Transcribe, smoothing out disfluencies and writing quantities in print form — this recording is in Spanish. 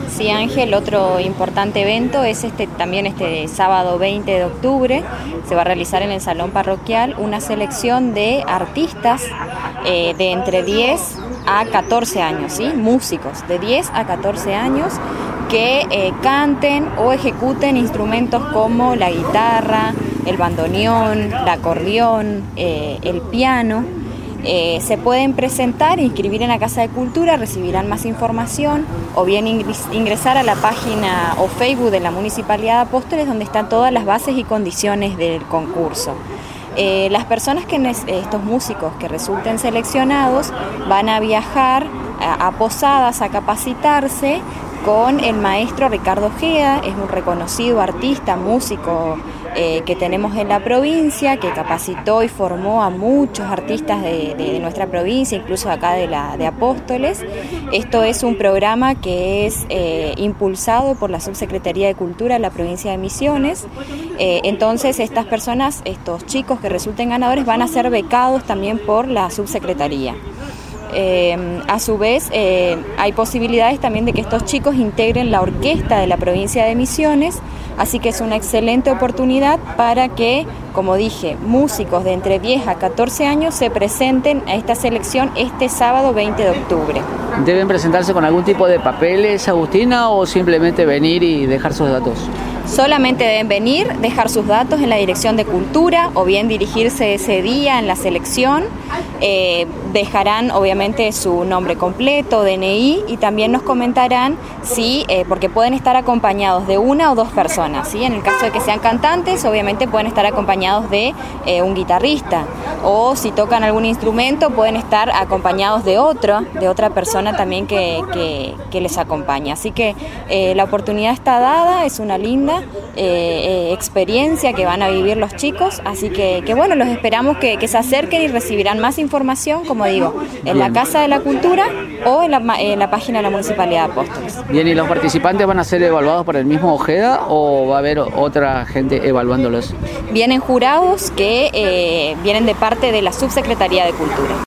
Sí, Ángel, otro importante evento es también este sábado 20 de octubre. Se va a realizar en el Salón Parroquial una selección de artistas de entre 10 a 14 años, ¿sí? Músicos de 10 a 14 años que canten o ejecuten instrumentos como la guitarra, el bandoneón, el acordeón, el piano. Se pueden presentar e inscribir en la Casa de Cultura, recibirán más información o bien ingresar a la página o Facebook de la Municipalidad de Apóstoles, donde están todas las bases y condiciones del concurso. Las personas estos músicos que resulten seleccionados van a viajar a Posadas a capacitarse con el maestro Ricardo Ojeda. Es un reconocido artista, músico que tenemos en la provincia, que capacitó y formó a muchos artistas de nuestra provincia, incluso acá de Apóstoles. Esto es un programa que es impulsado por la Subsecretaría de Cultura de la provincia de Misiones. Entonces estas personas, estos chicos que resulten ganadores, van a ser becados también por la Subsecretaría. A su vez hay posibilidades también de que estos chicos integren la orquesta de la provincia de Misiones, así que es una excelente oportunidad para que, como dije, músicos de entre 10 a 14 años se presenten a esta selección este sábado 20 de octubre. ¿Deben presentarse con algún tipo de papeles, Agustina, o simplemente venir y dejar sus datos? Solamente deben venir, dejar sus datos en la Dirección de Cultura o bien dirigirse ese día en la selección. Dejarán obviamente su nombre completo, DNI, y también nos comentarán si, porque pueden estar acompañados de una o dos personas, ¿sí? En el caso de que sean cantantes, obviamente pueden estar acompañados de un guitarrista, o si tocan algún instrumento pueden estar acompañados de otra persona también que les acompaña. Así que la oportunidad está dada, es una linda experiencia que van a vivir los chicos, así que bueno, los esperamos que se acerquen y recibirán más información, como digo, en la Casa de la Cultura o en la página de la Municipalidad de Apóstoles. Bien, ¿y los participantes van a ser evaluados por el mismo Ojeda o va a haber otra gente evaluándolos? Vienen jurados que vienen de parte de la Subsecretaría de Cultura.